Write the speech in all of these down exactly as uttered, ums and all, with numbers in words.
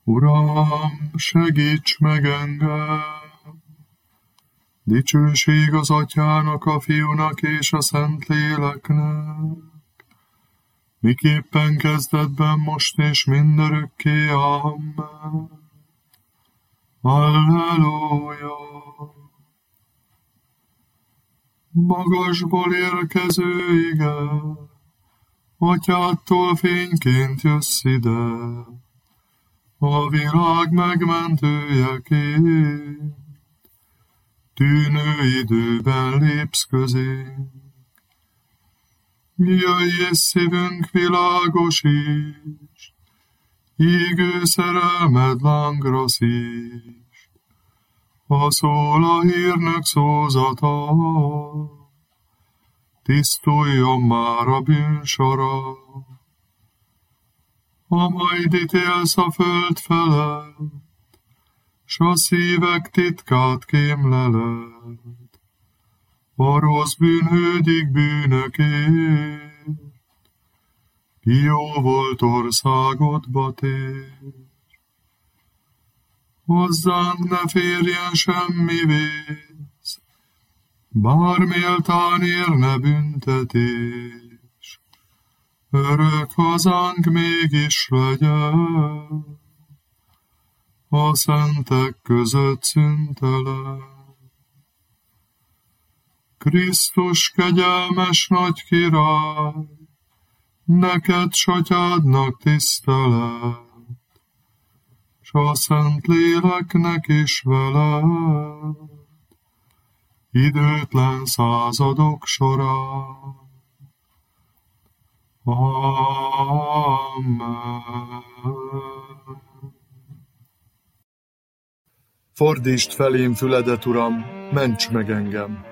Uram, segíts meg engem! Dicsőség az Atyának, a Fiúnak és a Szentléleknek, miképpen kezdetben, most és mindörökké. Amen. Halleluja! Magasból érkező ige, Atyádtól fényként jössz ide, a világ megmentőjeként, tűnő időben lépsz közénk. Jöjj és szívünk világosíts, égő szerelmed lángra szíts, ha szól a hírnök szózata, tisztuljon már a bűnsora. Ha majd ítélsz a föld felett, s a szívek titkát kémleled, a rossz bűnhődik bűnökért, ki jó volt országodba tér. Hozzánk ne férjen semmi vész, bár méltán érne büntetés, örök hazánk mégis legyen, a szentek között szüntelen. Krisztus kegyelmes nagy király, neked s Atyádnak tisztelet, s a Szentléleknek is veled, időtlen századok során. Amen. Fordítsd felém füledet, Uram, ments meg engem!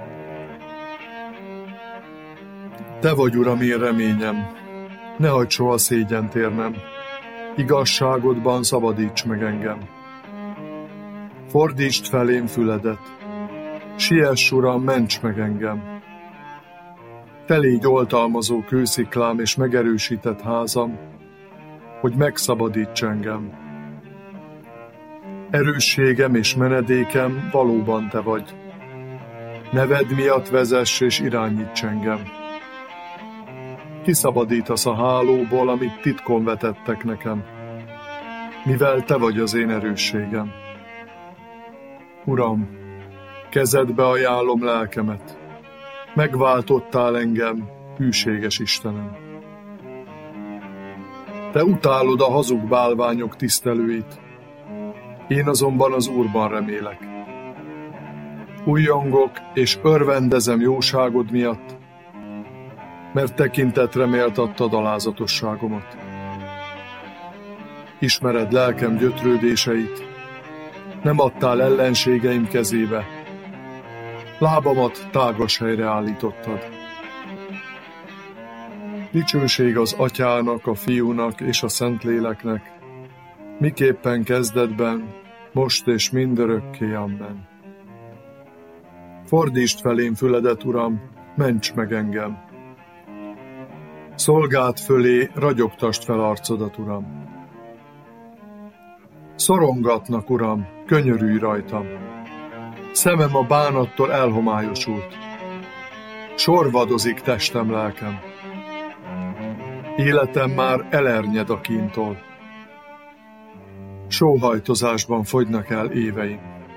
Te vagy, Uram, én reményem, ne hagyd soha szégyent érnem, igazságodban szabadíts meg engem. Fordítsd felém füledet, siess, Uram, ments meg engem. Te légy oltalmazó kősziklám és megerősített házam, hogy megszabadíts engem. Erősségem és menedékem valóban Te vagy. Neved miatt vezess és irányíts engem. Kiszabadítasz a hálóból, amit titkon vetettek nekem, mivel Te vagy az én erősségem. Uram, kezedbe ajánlom lelkemet, megváltottál engem, hűséges Istenem. Te utálod a hazug bálványok tisztelőit, én azonban az Úrban remélek. Újjongok és örvendezem jóságod miatt, mert tekintetre méltattad alázatosságomat. Ismered lelkem gyötrődéseit, nem adtál ellenségeim kezébe, lábamat tágas helyre állítottad. Dicsőség az Atyának, a Fiúnak és a Szentléleknek, miképpen kezdetben, most és mindörökké. Amen. Fordítsd felém füledet, Uram, ments meg engem! Szolgád fölé ragyogtasd fel arcodat, Uram! Szorongatnak, Uram, könyörülj rajtam! Szemem a bánattól elhomályosult, sorvadozik testem, lelkem. Életem már elernyed a kíntól, sóhajtozásban fogynak el éveim.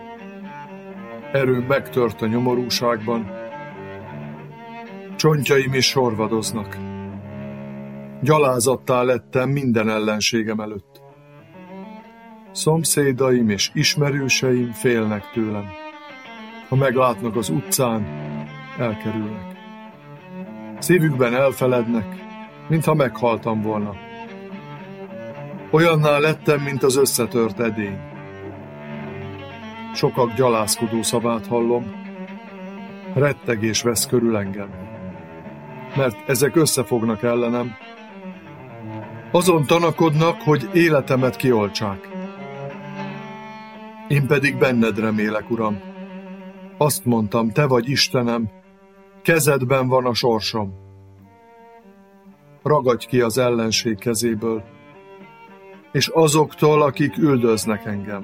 Erőm megtört a nyomorúságban, csontjaim is sorvadoznak. Gyalázattá lettem minden ellenségem előtt. Szomszédaim és ismerőseim félnek tőlem. Ha meglátnak az utcán, elkerülnek. Szívükben elfelednek, mintha meghaltam volna. Olyanná lettem, mint az összetört edény. Sokak gyalázkodó szavát hallom, rettegés vesz körül engem, mert ezek összefognak ellenem, azon tanakodnak, hogy életemet kioltsák. Én pedig benned remélek, Uram. Azt mondtam, Te vagy Istenem, kezedben van a sorsom. Ragadj ki az ellenség kezéből, és azoktól, akik üldöznek engem.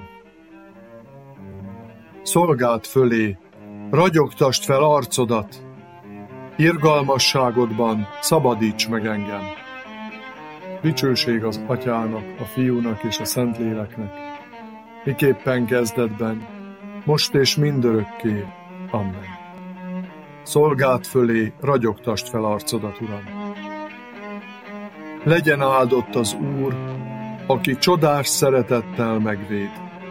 Szolgád fölé ragyogtasd fel arcodat, irgalmasságodban szabadíts meg engem. Dicsőség az Atyának, a Fiúnak és a Szentléleknek, miképpen kezdetben, most és mindörökké. Amen. Szolgád fölé ragyogtasd fel arcodat, Uram. Legyen áldott az Úr, aki csodás szeretettel megvéd.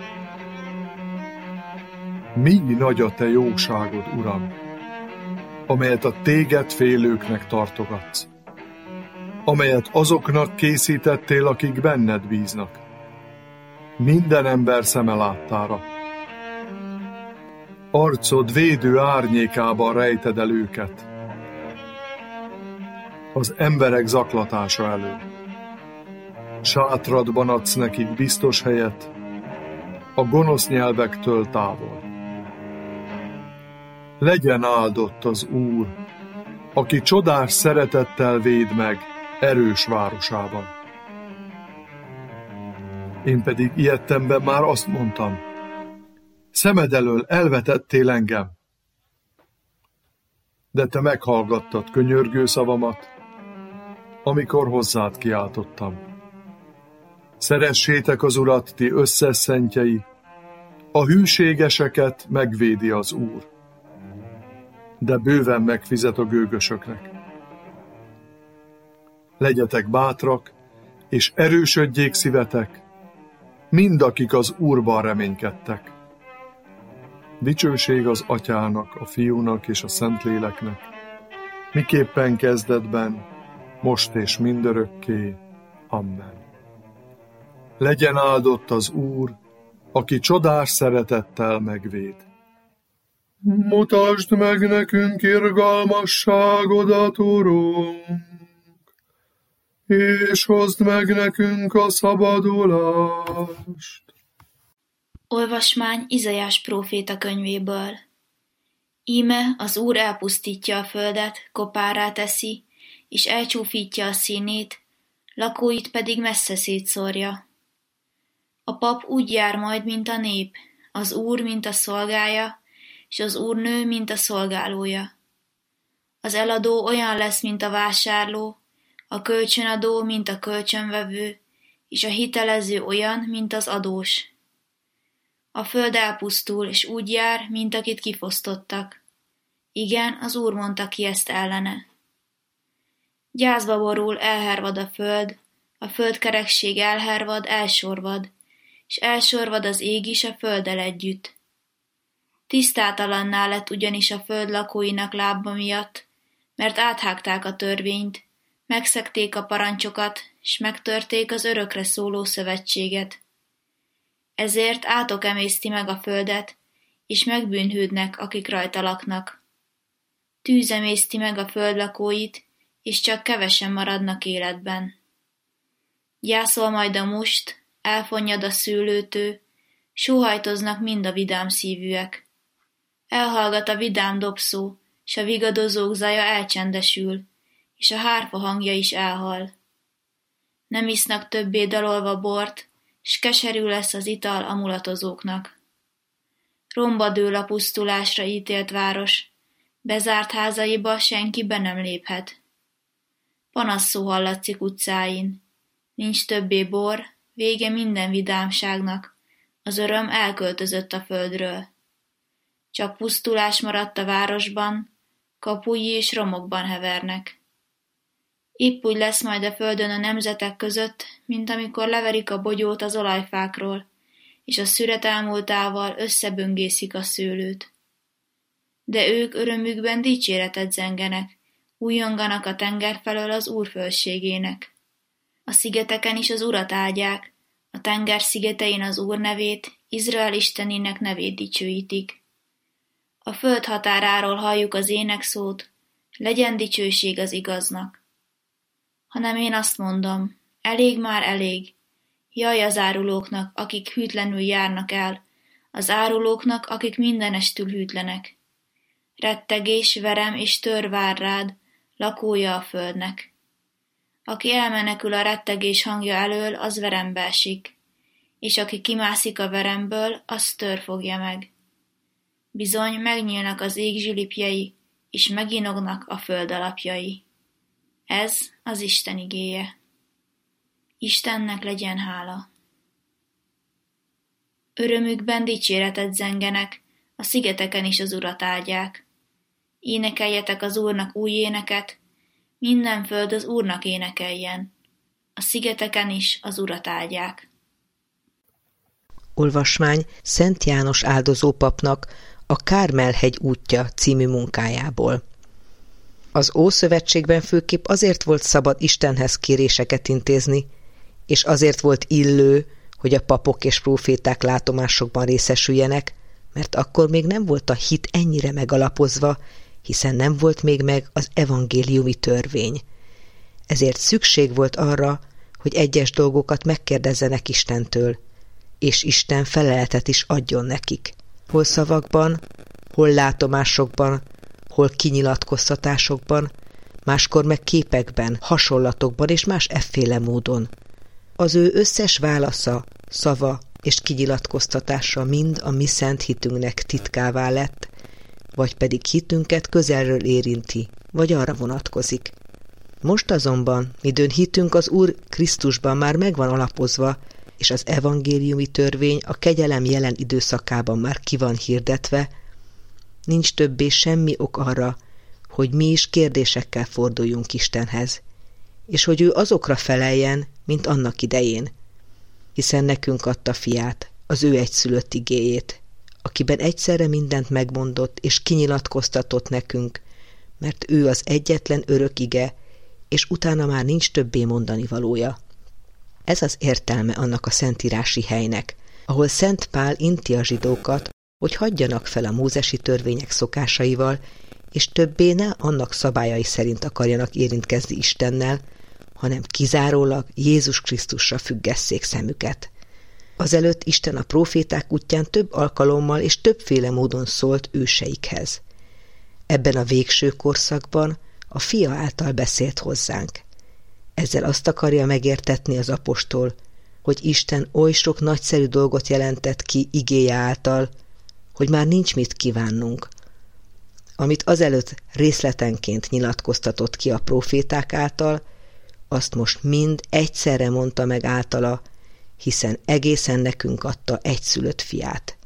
Mi nagy a te jóságod, Uram, amelyet a téged félőknek tartogatsz, amelyet azoknak készítettél, akik benned bíznak, minden ember szeme láttára. Arcod védő árnyékában rejted el őket, az emberek zaklatása elől. Sátradban adsz nekik biztos helyet, a gonosz nyelvektől távol. Legyen áldott az Úr, aki csodás szeretettel véd meg erős városában. Én pedig ilyettemben már azt mondtam, szemed elől elvetettél engem, de te meghallgattad könyörgő szavamat, amikor hozzád kiáltottam. Szeressétek az Urat, ti összes szentjei, a hűségeseket megvédi az Úr, de bőven megfizet a gőgösöknek. Legyetek bátrak, és erősödjék szívetek, mind akik az Úrban reménykedtek. Dicsőség az Atyának, a Fiúnak és a Szentléleknek, miképpen kezdetben, most és mindörökké. Amen. Legyen áldott az Úr, aki csodás szeretettel megvéd. Mutasd meg nekünk irgalmasságodat, Urunk, és hozd meg nekünk a szabadulást. Olvasmány Izaiás próféta könyvéből. Íme az Úr elpusztítja a földet, kopárrá teszi, és elcsúfítja a színét, lakóit pedig messze szétszórja. A pap úgy jár majd, mint a nép, az Úr, mint a szolgája, és az úrnő, mint a szolgálója. Az eladó olyan lesz, mint a vásárló, a kölcsönadó, mint a kölcsönvevő, és a hitelező olyan, mint az adós. A föld elpusztul, és úgy jár, mint akit kifosztottak. Igen, az Úr mondta ki ezt ellene. Gyászba borul, elhervad a föld, a földkerekség elhervad, elsorvad, és elsorvad az ég is a földdel együtt. Tisztátalanná lett ugyanis a föld lakóinak lába miatt, mert áthágták a törvényt, megszegték a parancsokat, s megtörték az örökre szóló szövetséget. Ezért átok emészti meg a földet, és megbűnhődnek, akik rajta laknak. Tűz emészti meg a föld lakóit, és csak kevesen maradnak életben. Gyászol majd a must, elfonnyad a szőlőtő, sóhajtoznak mind a vidám szívűek. Elhallgat a vidám dobszó, s a vigadozók zaja elcsendesül, és a hárfa hangja is elhal. Nem isznak többé dalolva bort, s keserű lesz az ital a mulatozóknak. Romba dől a pusztulásra ítélt város, bezárt házaiba senki be nem léphet. Panaszszó hallatszik utcáin, nincs többé bor, vége minden vidámságnak, az öröm elköltözött a földről. Csak pusztulás maradt a városban, kapui és romokban hevernek. Épp úgy lesz majd a földön a nemzetek között, mint amikor leverik a bogyót az olajfákról, és a szüret elmúltával összeböngészik a szőlőt. De ők örömükben dicséretet zengenek, újonganak a tenger felől az Úr fölségének. A szigeteken is az Urat áldják, a tenger szigetein az Úr nevét, Izrael istenének nevét dicsőítik. A föld határáról halljuk az énekszót, legyen dicsőség az igaznak. Hanem én azt mondom, elég már elég, jaj az árulóknak, akik hűtlenül járnak el, az árulóknak, akik mindenestül hűtlenek. Rettegés, verem és tör vár rád, lakója a földnek. Aki elmenekül a rettegés hangja elől, az verembe esik, és aki kimászik a veremből, az tör fogja meg. Bizony megnyílnak az ég zsilipjei, és meginognak a föld alapjai. Ez az Isten igéje. Istennek legyen hála. Örömükben dicséretet zengenek, a szigeteken is az Urat áldják. Énekeljetek az Úrnak új éneket, minden föld az Úrnak énekeljen. A szigeteken is az Urat áldják. Olvasmány Szent János áldozópapnak a Kármel-hegy útja című munkájából. Az Ószövetségben főképp azért volt szabad Istenhez kéréseket intézni, és azért volt illő, hogy a papok és próféták látomásokban részesüljenek, mert akkor még nem volt a hit ennyire megalapozva, hiszen nem volt még meg az evangéliumi törvény. Ezért szükség volt arra, hogy egyes dolgokat megkérdezzenek Istentől, és Isten feleletet is adjon nekik. Hol szavakban, hol látomásokban, hol kinyilatkoztatásokban, máskor meg képekben, hasonlatokban és más efféle módon. Az ő összes válasza, szava és kinyilatkoztatása mind a mi szent hitünknek titkává lett, vagy pedig hitünket közelről érinti, vagy arra vonatkozik. Most azonban, midőn hitünk az Úr Krisztusban már megvan alapozva, és az evangéliumi törvény a kegyelem jelen időszakában már ki van hirdetve, nincs többé semmi ok arra, hogy mi is kérdésekkel forduljunk Istenhez, és hogy ő azokra feleljen, mint annak idején, hiszen nekünk adta fiát, az ő egyszülött igéjét, akiben egyszerre mindent megmondott és kinyilatkoztatott nekünk, mert ő az egyetlen örök ige, és utána már nincs többé mondani valója. Ez az értelme annak a szentírási helynek, ahol Szent Pál inti a zsidókat, hogy hagyjanak fel a mózesi törvények szokásaival, és többé ne annak szabályai szerint akarjanak érintkezni Istennel, hanem kizárólag Jézus Krisztusra függesszék szemüket. Azelőtt Isten a próféták útján több alkalommal és többféle módon szólt őseikhez. Ebben a végső korszakban a Fia által beszélt hozzánk. Ezzel azt akarja megértetni az apostol, hogy Isten oly sok nagyszerű dolgot jelentett ki igéje által, hogy már nincs mit kívánnunk. Amit azelőtt részletenként nyilatkoztatott ki a próféták által, azt most mind egyszerre mondta meg általa, hiszen egészen nekünk adta egyszülött fiát.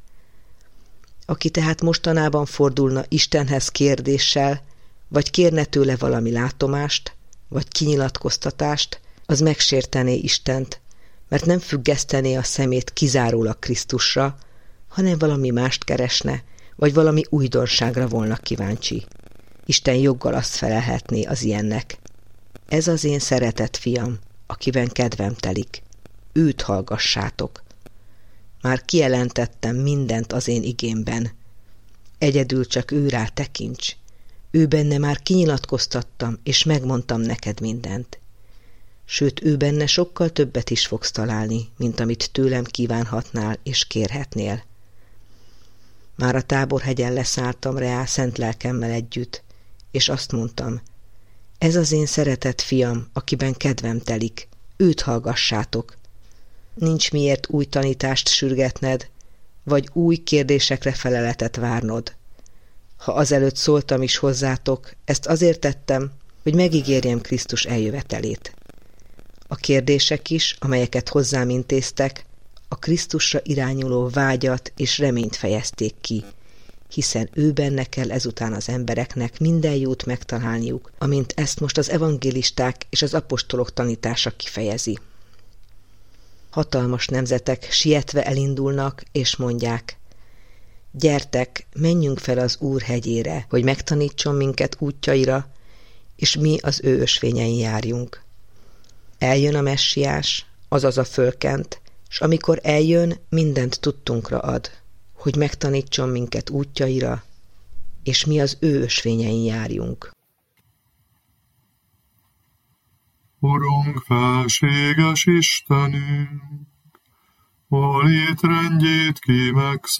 Aki tehát mostanában fordulna Istenhez kérdéssel, vagy kérne tőle valami látomást, vagy kinyilatkoztatást, az megsértené Istent, mert nem függesztené a szemét kizárólag Krisztusra, hanem valami mást keresne, vagy valami újdonságra volna kíváncsi. Isten joggal azt felelhetné az ilyennek. Ez az én szeretett fiam, akiben kedvem telik. Őt hallgassátok. Már kijelentettem mindent az én igémben. Egyedül csak ő rá tekints. Ő benne már kinyilatkoztattam, és megmondtam neked mindent. Sőt, ő benne sokkal többet is fogsz találni, mint amit tőlem kívánhatnál és kérhetnél. Már a Táborhegyen leszálltam reá szent lelkemmel együtt, és azt mondtam, ez az én szeretett fiam, akiben kedvem telik, őt hallgassátok. Nincs miért új tanítást sürgetned, vagy új kérdésekre feleletet várnod. Ha azelőtt szóltam is hozzátok, ezt azért tettem, hogy megígérjem Krisztus eljövetelét. A kérdések is, amelyeket hozzám intéztek, a Krisztusra irányuló vágyat és reményt fejezték ki, hiszen ő benne kell ezután az embereknek minden jót megtalálniuk, amint ezt most az evangélisták és az apostolok tanítása kifejezi. Hatalmas nemzetek sietve elindulnak, és mondják, gyertek, menjünk fel az Úr hegyére, hogy megtanítson minket útjaira, és mi az ő ösvényein járjunk. Eljön a messiás, azaz a fölkent, s amikor eljön, mindent tudtunkra ad, hogy megtanítson minket útjaira, és mi az ő ösvényein járjunk. Urunk, felséges Istenünk, a létrendjét ki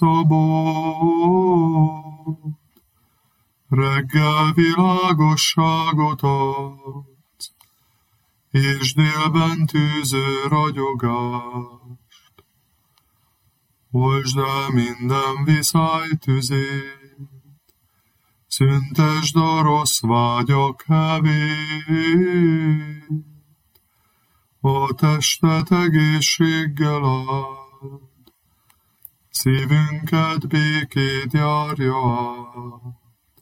megszabad, reggel világosságot adsz, és délben tűző ragyogást. Oltsd el minden viszály tüzét, szüntesd a rossz vágyak hevét, a testet egészséggel áld, szívünket békét járja át.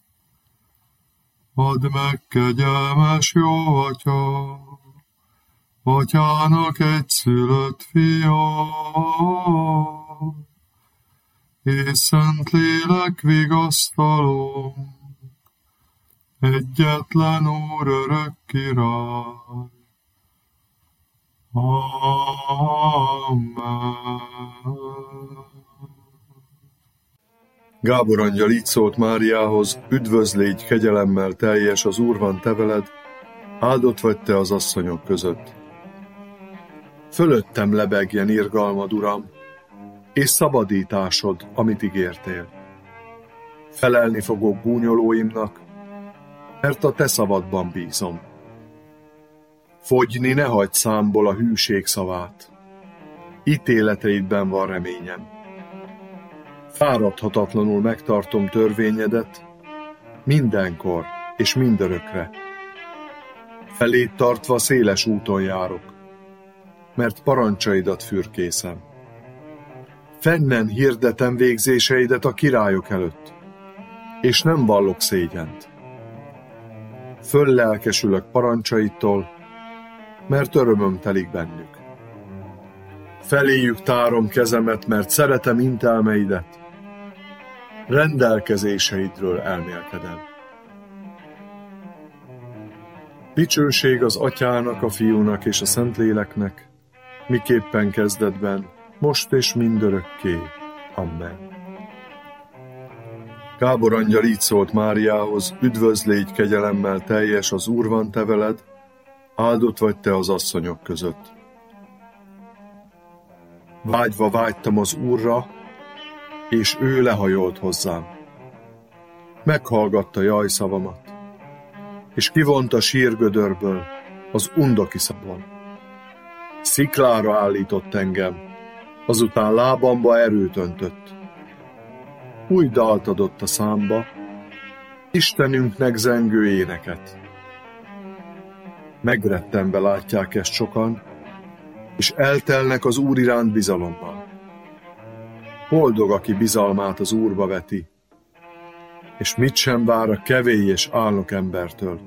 Add meg, kegyelmes jó Atya, Atyának egyszülött fia, és Szentlélek vigasztaló, egyetlen Úr örök király. Amen. Gábor angyal így szólt Máriához: üdvözl, légy kegyelemmel teljes, az Úr van te veled, áldott vagy te az asszonyok között. Fölöttem lebegjen irgalmad, Uram, és szabadításod, amit ígértél. Felelni fogok gúnyolóimnak, mert a te szavadban bízom. Fogyni ne hagyd számból a hűség szavát, ítéleteidben van reményem. Fáradhatatlanul megtartom törvényedet, mindenkor és mindörökre. Feléd tartva széles úton járok, mert parancsaidat fürkészem. Fennen hirdetem végzéseidet a királyok előtt, és nem vallok szégyent. Föllelkesülök parancsaidtól, mert örömöm telik bennük. Feléjük tárom kezemet, mert szeretem intelmeidet, rendelkezéseidről elmélkedem. Dicsőség az Atyának, a Fiúnak és a Szentléleknek, miképpen kezdetben, most és mindörökké. Amen. Gábor angyal így szólt Máriához: üdvözl, légy kegyelemmel teljes, az Úr van te veled, áldott vagy te az asszonyok között. Vágyva vágytam az Úrra, és ő lehajolt hozzám. Meghallgatta jajszavamat, és kivonta sírgödörből, az undokiszabon. Sziklára állított engem, azután lábamba erőt öntött. Új dalt adott a számba, Istenünknek zengő éneket. Megrettenve látják ezt sokan, és eltelnek az Úr iránt bizalommal. Boldog, aki bizalmát az Úrba veti, és mit sem vár a kevély és álnok embertől.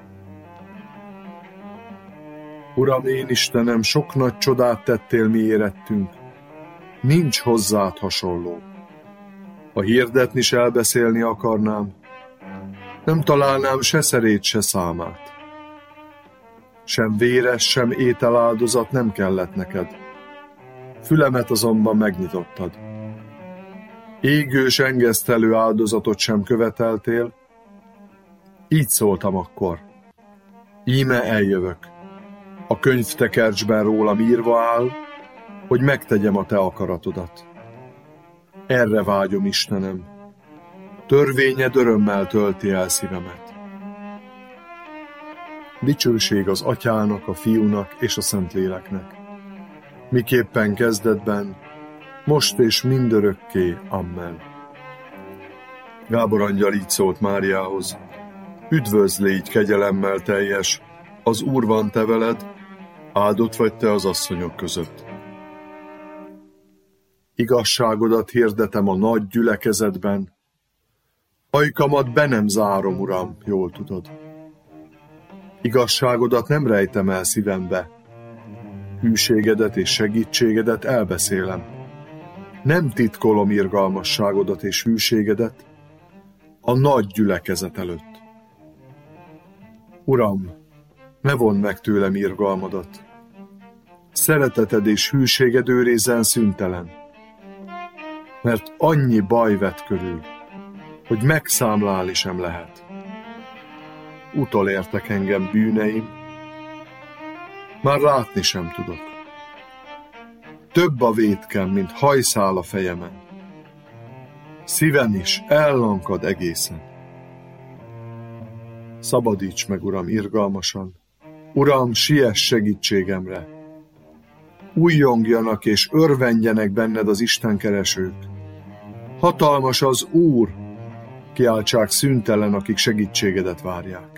Uram, én Istenem, sok nagy csodát tettél mi érettünk, nincs hozzád hasonló. Ha hirdetni s elbeszélni akarnám, nem találnám se szerét, se számát. Sem véres, sem ételáldozat nem kellett neked, fülemet azonban megnyitottad. Égős engesztelő áldozatot sem követeltél, így szóltam akkor: íme eljövök, a könyvtekercsben rólam írva áll, hogy megtegyem a te akaratodat. Erre vágyom, Istenem, törvényed örömmel tölti el szívemet. Dicsőség az Atyának, a Fiúnak és a Szentléleknek, miképpen kezdetben, most és mindörökké. Amen. Gábor angyal így szólt Máriához: üdvözl, légy kegyelemmel teljes, az Úr van te veled, áldott vagy te az asszonyok között. Igazságodat hirdetem a nagy gyülekezetben, ajkamat be nem zárom, Uram, jól tudod. Igazságodat nem rejtem el szívembe, hűségedet és segítségedet elbeszélem. Nem titkolom irgalmasságodat és hűségedet a nagy gyülekezet előtt. Uram, ne vondd meg tőlem irgalmadat, szereteted és hűséged őrizzen szüntelen, mert annyi baj vett körül, hogy megszámlálni sem lehet. Utolértek engem bűneim, már látni sem tudok. Több a vétkem, mint hajszál a fejemen. Szívem is ellankad egészen. Szabadíts meg, Uram, irgalmasan, Uram, siess segítségemre! Újjongjanak és örvendjenek benned az istenkeresők. Hatalmas az Úr, kiáltsák szüntelen, akik segítségedet várják.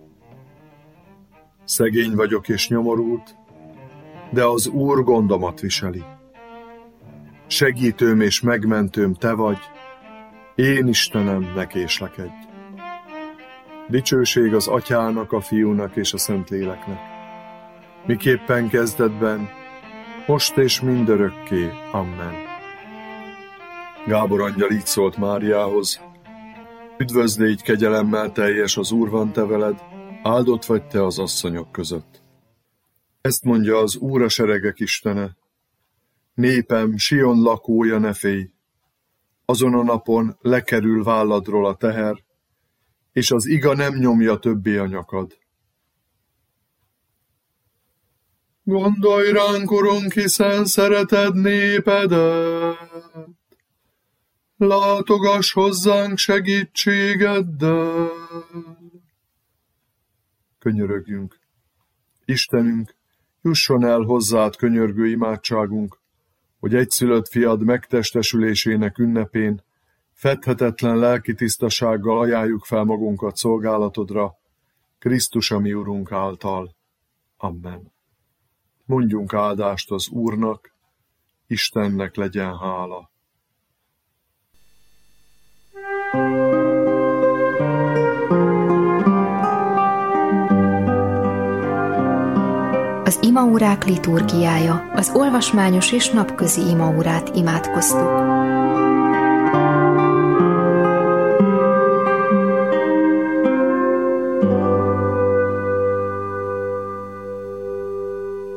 Szegény vagyok és nyomorult, de az Úr gondomat viseli. Segítőm és megmentőm te vagy, én Istenem, ne késlekedj. Dicsőség az Atyának, a Fiúnak és a Szentléleknek, miképpen kezdetben, most és mindörökké. Amen. Gábor angyal így szólt Máriához: Üdvözlégy, kegyelemmel teljes, az Úr van te veled, áldott vagy te az asszonyok között. Ezt mondja az Úr, a seregek Istene: Népem, Sion lakója, ne félj! Azon a napon lekerül válladról a teher, és az iga nem nyomja többé a nyakad. Gondolj ránk, Urunk, hiszen szereted népedet, látogass hozzánk segítségeddel. Könyörögjünk. Istenünk, jusson el hozzád könyörgő imádságunk, hogy egyszülött fiad megtestesülésének ünnepén fedhetetlen lelki tisztasággal ajánljuk fel magunkat szolgálatodra, Krisztus a mi Urunk által. Amen. Mondjunk áldást az Úrnak, Istennek legyen hála. Az imaórák liturgiája, az olvasmányos és napközi imaórát imádkoztuk.